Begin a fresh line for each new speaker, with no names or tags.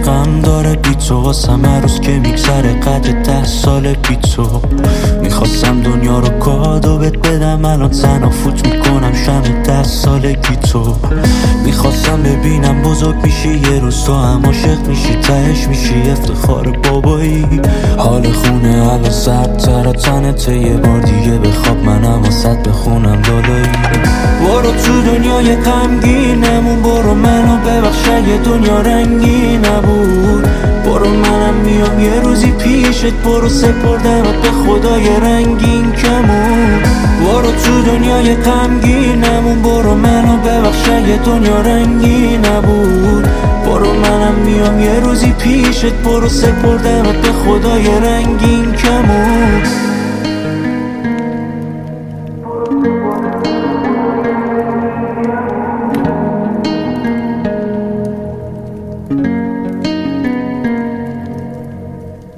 غم داره بی تو، واسم هر روز که میگذره قدر 10 سال بی تو. میخواستم دنیا رو کادو بهت بدم، الان تنها فوت میکنم شم 10 سالگی تو. میخواستم ببینم بزرگ میشی یه روز تو هم عاشق میشی، تهش میشی افتخار بابایی. حال خونه الان سردتر تنته، یه بار دیگه بخواب منم واسط بخونم لالایی. برو تو دنیای غمگینمون، برو منو ببخش اگه دنیا رنگی نبود. برو منم میام یه روزی پیشت، برو سپردمت به خدای رنگین کمون. برو تو دنیای غمگینمون، برو منو ببخش اگه دنیا رنگی نبود. برو منم میام یه روزی پیشت، برو سپردمت به خدای رنگین کمون.